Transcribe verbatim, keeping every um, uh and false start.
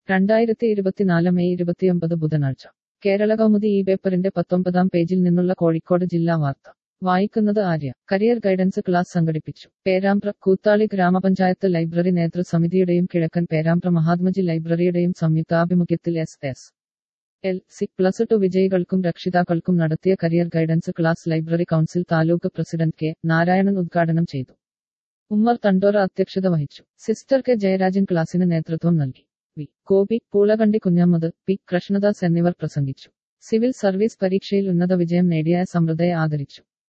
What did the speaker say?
രണ്ടായിരത്തി ഇരുപത്തിനാല് മെയ് ഇരുപത്തിയൊമ്പത് ബുധനാഴ്ച കേരള കൗമുദി ഈ പേപ്പറിന്റെ പത്തൊമ്പതാം പേജിൽ നിന്നുള്ള കോഴിക്കോട് ജില്ലാ വാർത്ത വായിക്കുന്നത് ആര്യ. കരിയർ ഗൈഡൻസ് ക്ലാസ് സംഘടിപ്പിച്ചു. പേരാമ്പ്ര. കൂത്താളി ഗ്രാമപഞ്ചായത്ത് ലൈബ്രറി നേതൃസമിതിയുടെയും കിഴക്കൻ പേരാമ്പ്ര മഹാത്മജി ലൈബ്രറിയുടെയും സംയുക്താഭിമുഖ്യത്തിൽ S S L C plus two വിജയികൾക്കും രക്ഷിതാക്കൾക്കും നടത്തിയ career guidance class library council taluk president K Narayanan ഉദ്ഘാടനം ചെയ്തു. ഉമ്മർ തണ്ടോറ അധ്യക്ഷത വഹിച്ചു. സിസ്റ്റർ കെ ജയരാജൻ ക്ലാസിന് നേതൃത്വം നൽകി. വി ഗോപി, പൂളകണ്ടി കുഞ്ഞമ്മദ്, പി കൃഷ്ണദാസ് എന്നിവർ പ്രസംഗിച്ചു. സിവിൽ സർവീസ് പരീക്ഷയിൽ ഉന്നത വിജയം നേടിയ സമൃദ്ധയെ ആദരിച്ചു.